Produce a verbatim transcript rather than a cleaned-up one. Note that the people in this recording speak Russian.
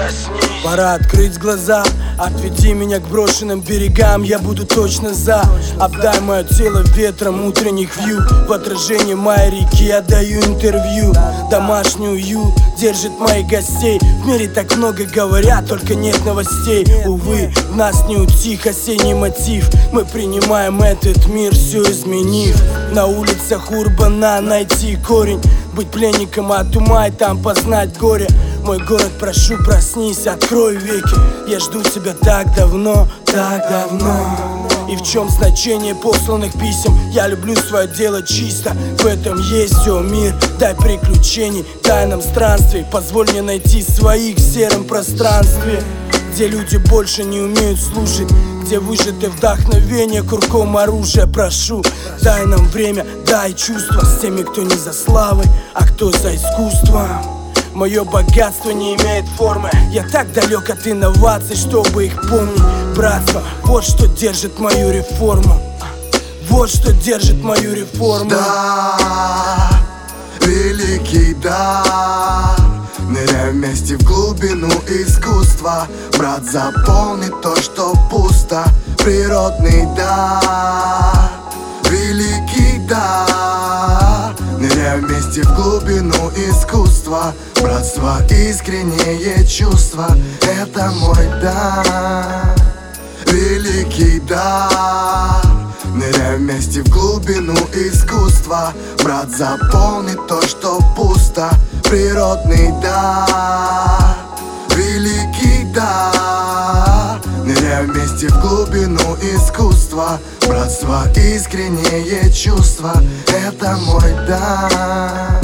проснись. Пора открыть глаза, отведи меня к брошенным берегам. Я буду точно за. Обдай мое тело ветром утренних вью. В отражении моей реки я даю интервью. Домашний уют держит моих гостей. В мире так много говорят, только нет новостей. Увы, в нас не утих осенний мотив. Мы принимаем этот мир, все изменив. На улицах Урбана найти корень. Быть пленником от ума и там познать горе. Мой город, прошу, проснись, открой веки. Я жду тебя так давно, так давно. И в чем значение посланных писем? Я люблю свое дело чисто. В этом есть все, мир. Дай приключений, дай нам странствий. Позволь мне найти своих в сером пространстве, где люди больше не умеют слушать, где выжатое вдохновение курком оружия. Прошу, дай нам время, дай чувства с теми, кто не за славой, а кто за искусством. Мое богатство не имеет формы. Я так далек от инноваций, чтобы их помнить. Братство, вот что держит мою реформу. Вот что держит мою реформу. Да, великий дар. Ныряй вместе в глубину искусства. Брат, заполни то, что пусто. Природный дар, великий дар. Ныряй вместе в глубину искусства. Братство, искреннее чувство. Это мой дар, великий дар. Ныряй вместе в глубину искусства. Брат, заполни то, что пусто. Природный дар, великий дар. Ныряй вместе в глубину искусства. Братство, искреннее чувство. Это мой дар.